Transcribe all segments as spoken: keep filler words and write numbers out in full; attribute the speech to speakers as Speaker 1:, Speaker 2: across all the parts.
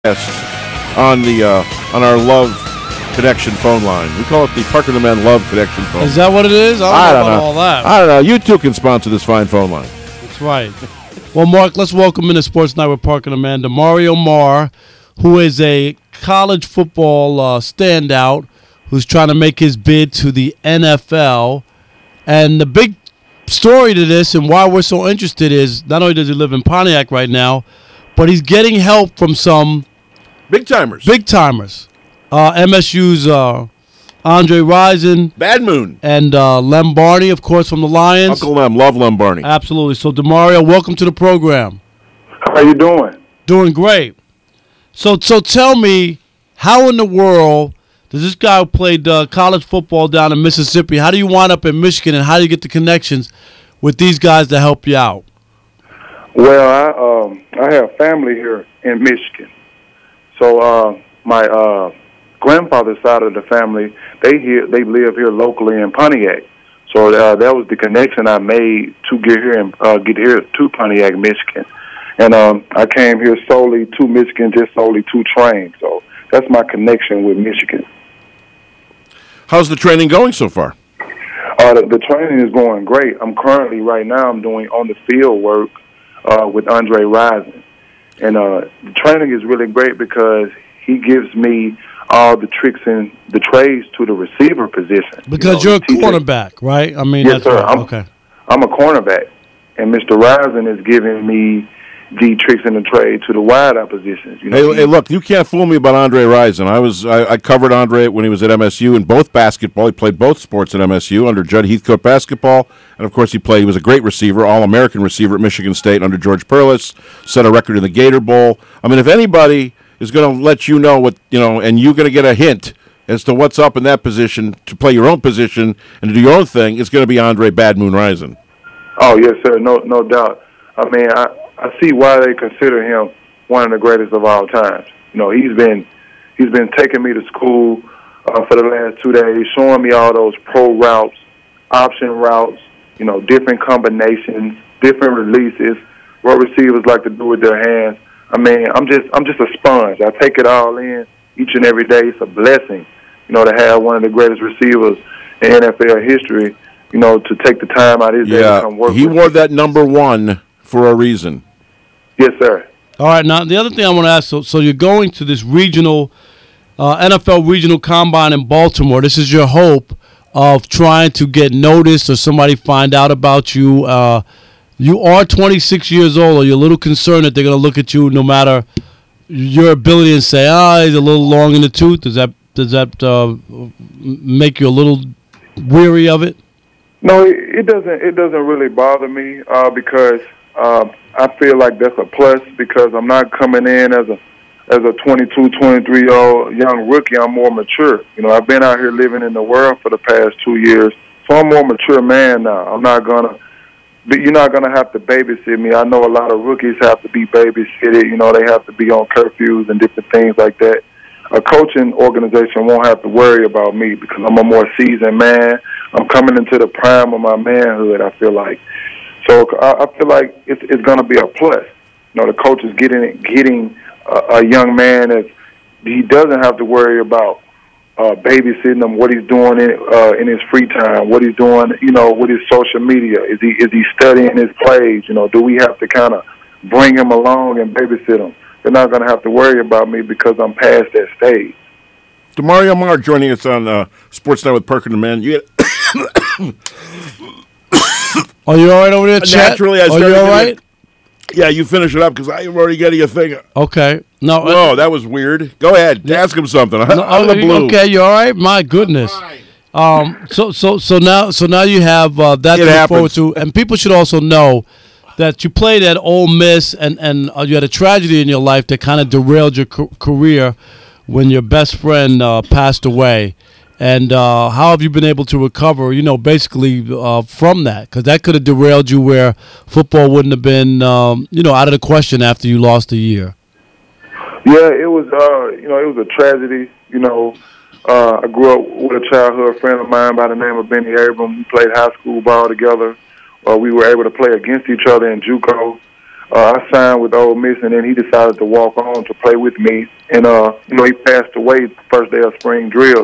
Speaker 1: on the uh, on our Love Connection phone line. We call it the Parker the Man Love Connection phone.
Speaker 2: Is that what it is? I don't,
Speaker 1: I
Speaker 2: know
Speaker 1: don't
Speaker 2: about
Speaker 1: know.
Speaker 2: all that.
Speaker 1: I don't know. You too can sponsor this fine phone line.
Speaker 2: That's right. Well, Mark, let's welcome into Sports Night with Parker and Amanda Mario Marr, who is a college football uh, standout who's trying to make his bid to the N F L. And the big story to this and why we're so interested is not only does he live in Pontiac right now, but he's getting help from some
Speaker 1: big timers.
Speaker 2: Big timers. Uh, M S U's uh, Andre Rison.
Speaker 1: Bad Moon.
Speaker 2: And uh, Lem Barney, of course, from the Lions.
Speaker 1: Uncle Lem. Love Lem Barney.
Speaker 2: Absolutely. So, DeMario, welcome to the program.
Speaker 3: How you doing?
Speaker 2: Doing great. So, so tell me, how in the world does this guy who played uh, college football down in Mississippi, how do you wind up in Michigan, and how do you get the connections with these guys to help you out?
Speaker 3: Well, I um, I have family here in Michigan. So uh, my uh, grandfather's side of the family, they here they live here locally in Pontiac. So uh, that was the connection I made to get here and uh, get here to Pontiac, Michigan. And um, I came here solely to Michigan, just solely to train. So that's my connection with Michigan.
Speaker 1: How's the training going so far?
Speaker 3: Uh, the, the training is going great. I'm currently, right now, I'm doing on the field work uh, with Andre Rison. And uh, the training is really great because he gives me all the tricks and the trades to the receiver position.
Speaker 2: Because you know, you're a cornerback, right? I mean,
Speaker 3: yes,
Speaker 2: that's
Speaker 3: sir.
Speaker 2: right.
Speaker 3: I'm,
Speaker 2: okay.
Speaker 3: I'm a cornerback. And Mister Rison is giving me the tricks and the trade to the wide out positions. You know,
Speaker 1: hey, hey, look, you can't fool me about Andre Rison. I was I, I covered Andre when he was at M S U in both basketball. He played both sports at M S U under Judd Heathcote basketball, and of course he played. He was a great receiver, All-American receiver at Michigan State under George Perlis. Set a record in the Gator Bowl. I mean, if anybody is going to let you know what you know, and you're going to get a hint as to what's up in that position to play your own position and to do your own thing, it's going to be Andre Bad Moon Rison.
Speaker 3: Oh yes, sir. No, no doubt. I mean, I. I see why they consider him one of the greatest of all times. You know, he's been he's been taking me to school uh, for the last two days, showing me all those pro routes, option routes, you know, different combinations, different releases, what receivers like to do with their hands. I mean, I'm just I'm just a sponge. I take it all in each and every day. It's a blessing, you know, to have one of the greatest receivers in N F L history. You know, to take the time out of his day to come work.
Speaker 1: He
Speaker 3: with
Speaker 1: wore
Speaker 3: me.
Speaker 1: that number one for a reason.
Speaker 3: Yes, sir.
Speaker 2: All right. Now, the other thing I want to ask, so, so you're going to this regional, uh, N F L regional combine in Baltimore. This is your hope of trying to get noticed or somebody find out about you. Uh, you are twenty-six years old. Are you a little concerned that they're going to look at you no matter your ability and say, ah, he's a little long in the tooth? Does that, does that uh, make you a little weary of it?
Speaker 3: No, it, it doesn't. It doesn't really bother me uh, because uh, I feel like that's a plus because I'm not coming in as a as a twenty-two, twenty-three year old young rookie. I'm more mature. You know, I've been out here living in the world for the past two years, so I'm a more mature man now. I'm not gonna. But you're not gonna have to babysit me. I know a lot of rookies have to be babysitted. You know, they have to be on curfews and different things like that. A coaching organization won't have to worry about me because I'm a more seasoned man. I'm coming into the prime of my manhood, I feel like. So I feel like it's, it's going to be a plus. You know, the coach is getting getting a, a young man that he doesn't have to worry about uh, babysitting him, what he's doing in, uh, in his free time, what he's doing, you know, with his social media. Is he is he studying his plays? You know, do we have to kind of bring him along and babysit him? They're not going to have to worry about me because I'm past that stage.
Speaker 1: DeMario Marr joining us on uh, Sports Night with Parker and Man. You
Speaker 2: Are you all right over there, Chet?
Speaker 1: Naturally, I
Speaker 2: Are
Speaker 1: started
Speaker 2: you all
Speaker 1: doing
Speaker 2: right?
Speaker 1: it. Yeah, you finish it up because I'm already getting a thing.
Speaker 2: Okay. No.
Speaker 1: Whoa, that was weird. Go ahead,
Speaker 2: Yeah.
Speaker 1: ask him something.
Speaker 2: No,
Speaker 1: On the blue.
Speaker 2: Okay, you all right? My goodness. Um. So so so now so now you have uh, that
Speaker 1: It
Speaker 2: to look
Speaker 1: happens.
Speaker 2: forward to, and people should also know that you played at Ole Miss, and and uh, you had a tragedy in your life that kind of derailed your ca- career when your best friend uh, passed away. And uh, how have you been able to recover, you know, basically uh, from that? Because that could have derailed you where football wouldn't have been, um, you know, out of the question after you lost a year.
Speaker 3: Yeah, it was, uh, you know, it was a tragedy. You know, uh, I grew up with a childhood friend of mine by the name of Benny Abram. We played high school ball together. Uh, we were able to play against each other in JUCO. uh, I signed with Ole Miss, and then he decided to walk on to play with me. And, uh, you know, he passed away the first day of spring drills.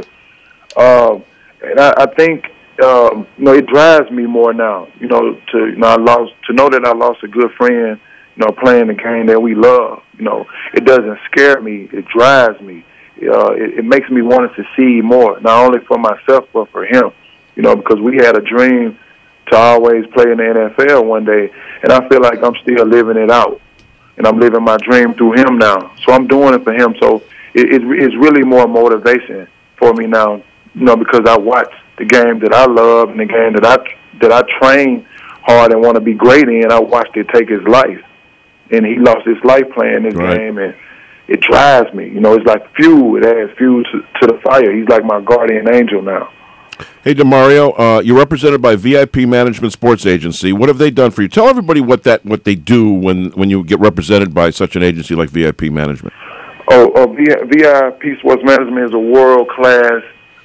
Speaker 3: Uh, and I, I think, um, you know, it drives me more now, you know, to, you know, I lost, to know that I lost a good friend, you know, playing the game that we love. You know, it doesn't scare me. It drives me. Uh, it, it makes me want to succeed more, not only for myself but for him. You know, because we had a dream to always play in the N F L one day, and I feel like I'm still living it out, and I'm living my dream through him now. So I'm doing it for him. So it, it, it's really more motivation for me now, you know, because I watch the game that I love and the game that I that I train hard and want to be great in. I watched it take his life, and he lost his life playing this
Speaker 1: right.
Speaker 3: game, and it drives me. You know, it's like fuel. It adds fuel to, to the fire. He's like my guardian angel now.
Speaker 1: Hey, DeMario, uh, you're represented by V I P Management Sports Agency. What have they done for you? Tell everybody what that what they do when, when you get represented by such an agency like V I P Management.
Speaker 3: Oh, oh V I P Sports Management is a world-class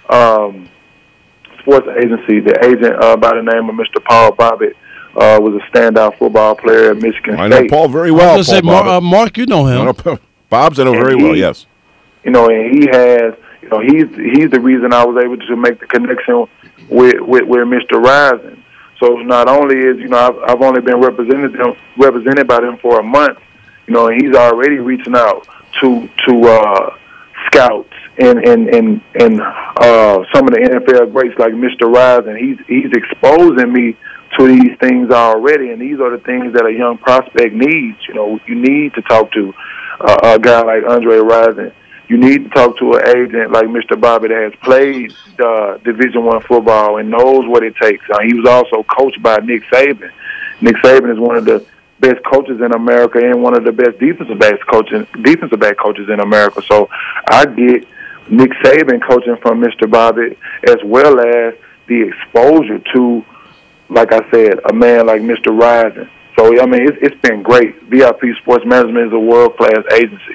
Speaker 3: um, sports agency. The agent uh, by the name of Mister Paul Bobbitt uh, was a standout football player at Michigan
Speaker 1: I
Speaker 3: State.
Speaker 1: know Paul very well.
Speaker 2: I was going to say, Mark, uh, Mark, you know him.
Speaker 1: I know, Bob's, I know
Speaker 3: And
Speaker 1: very
Speaker 3: he,
Speaker 1: well, yes.
Speaker 3: You know, and he has, you know, he's he's the reason I was able to make the connection with with, with Mister Rising. So not only is, you know, I've, I've only been represented them, represented by them for a month, you know, and he's already reaching out to to uh, scouts and and and and uh, some of the N F L greats like Mister Rising. He's he's exposing me to these things already, and these are the things that a young prospect needs. You know, you need to talk to uh, a guy like Andre Rising. You need to talk to an agent like Mister Bobbitt that has played uh, Division One football and knows what it takes. Uh, he was also coached by Nick Saban. Nick Saban is one of the best coaches in America and one of the best defensive backs coaching defensive back coaches in America. So I get Nick Saban coaching from Mister Bobbitt, as well as the exposure to, like I said, a man like Mister Rising. So I mean, it's, it's been great. V I P Sports Management is a world class agency.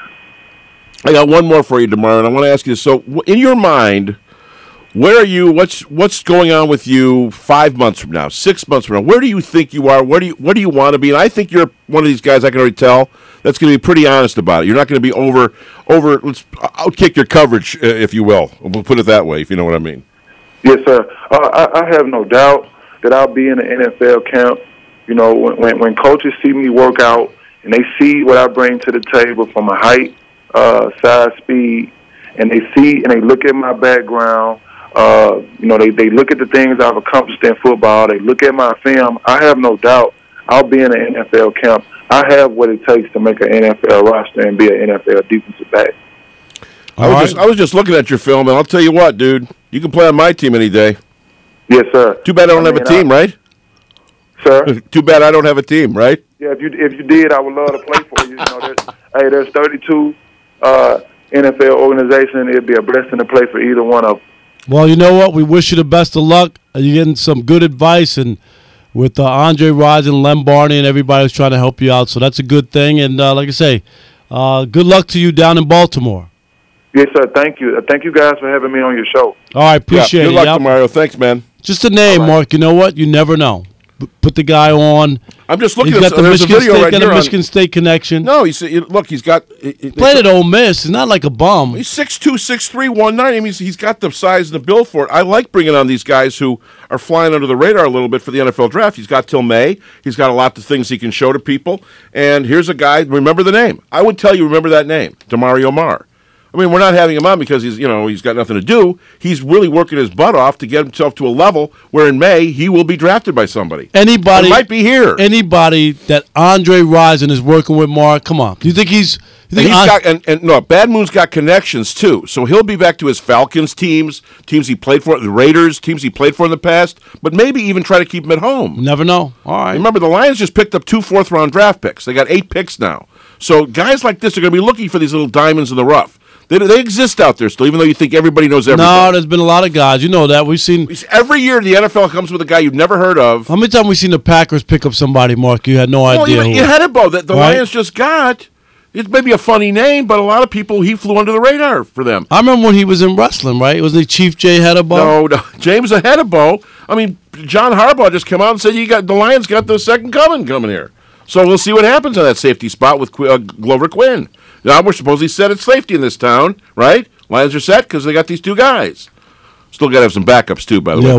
Speaker 1: I got one more for you, DeMario, and I want to ask you this. So, in your mind, where are you? What's what's going on with you five months from now, six months from now? Where do you think you are? Where do you what do you want to be? And I think you're one of these guys. I can already tell that's going to be pretty honest about it. You're not going to be over over. Let's outkick your coverage, uh, if you will. We'll put it that way, if you know what I mean.
Speaker 3: Yes, sir. Uh, I, I have no doubt that I'll be in the N F L camp. You know, when when coaches see me work out and they see what I bring to the table from a height, uh, size, speed, and they see and they look at my background. Uh, you know, they, they look at the things I've accomplished in football. They look at my film. I have no doubt I'll be in an N F L camp. I have what it takes to make an N F L roster and be an N F L defensive back.
Speaker 1: I was, just, I was just looking at your film, and I'll tell you what, dude. You can play on my team any day.
Speaker 3: Yes, sir.
Speaker 1: Too bad I don't
Speaker 3: I
Speaker 1: have
Speaker 3: mean,
Speaker 1: a team,
Speaker 3: I,
Speaker 1: right?
Speaker 3: Sir?
Speaker 1: Too bad I don't have a team, right?
Speaker 3: Yeah, if you if you did, I would love to play for you. You know, there's, hey, there's thirty-two uh, N F L organizations. It'd be a blessing to play for either one of them.
Speaker 2: Well, you know what? We wish you the best of luck. You're getting some good advice, and with uh, Andre Rising, Len Barney, and everybody who's trying to help you out. So that's a good thing. And uh, like I say, uh, good luck to you down in Baltimore.
Speaker 3: Yes, sir. Thank you. Uh, thank you guys for having me on your show.
Speaker 2: All right, appreciate
Speaker 1: yeah,
Speaker 2: it.
Speaker 1: Good luck,
Speaker 2: Yep.
Speaker 1: DeMario. Thanks, man.
Speaker 2: Just a name,
Speaker 3: right.
Speaker 2: Mark. You know what? You never know. P- put the guy on.
Speaker 1: I'm just looking
Speaker 2: He's
Speaker 1: at
Speaker 2: got the
Speaker 1: there's a
Speaker 2: Michigan
Speaker 1: video
Speaker 2: State,
Speaker 1: right
Speaker 2: got
Speaker 1: here
Speaker 2: a
Speaker 1: on-
Speaker 2: Michigan State connection.
Speaker 1: No, he's look. He's got. He, he-
Speaker 2: Played at Ole Miss. He's not like a bum.
Speaker 1: He's six two, six three, one ninety. I mean, he's, he's got the size and the build for it. I like bringing on these guys who are flying under the radar a little bit for the N F L draft. He's got till May. He's got a lot of things he can show to people. And here's a guy. Remember the name. I would tell you, remember that name, DeMario Mar. I mean, we're not having him on because he's, you know, he's got nothing to do. He's really working his butt off to get himself to a level where in May he will be drafted by somebody.
Speaker 2: Anybody
Speaker 1: It might be here.
Speaker 2: Anybody that Andre Rising is working with, Mark. Come on. Do you think he's? You
Speaker 1: And
Speaker 2: think
Speaker 1: he's
Speaker 2: An-
Speaker 1: got and, and no, Bad Moon's got connections too. So he'll be back to his Falcons teams, teams he played for, the Raiders, teams he played for in the past, but maybe even try to keep him at home.
Speaker 2: Never know. All right.
Speaker 1: Remember, the Lions just picked up two fourth round draft picks. They got eight picks now. So guys like this are going to be looking for these little diamonds in the rough. They, they exist out there still, even though you think everybody knows everything.
Speaker 2: No, there's been a lot of guys. You know that. We've seen.
Speaker 1: Every year the N F L comes with a guy you've never heard of.
Speaker 2: How many times we seen the Packers pick up somebody, Mark? You had no
Speaker 1: Well,
Speaker 2: idea.
Speaker 1: you,
Speaker 2: who.
Speaker 1: you had it, Bo. That the
Speaker 2: Right?
Speaker 1: Lions just got. It may be a funny name, but a lot of people, he flew under the radar for them.
Speaker 2: I remember when he was in wrestling, right? Was it Chief Jay Hedabo?
Speaker 1: No, no, James Ahedebo. I mean, John Harbaugh just came out and said you got the Lions got the second coming coming here. So we'll see what happens on that safety spot with Qu- uh, Glover Quinn. Now we're supposedly set at safety in this town, right? Lions are set because they got these two guys. Still got to have some backups too, by the
Speaker 2: Yeah,
Speaker 1: way.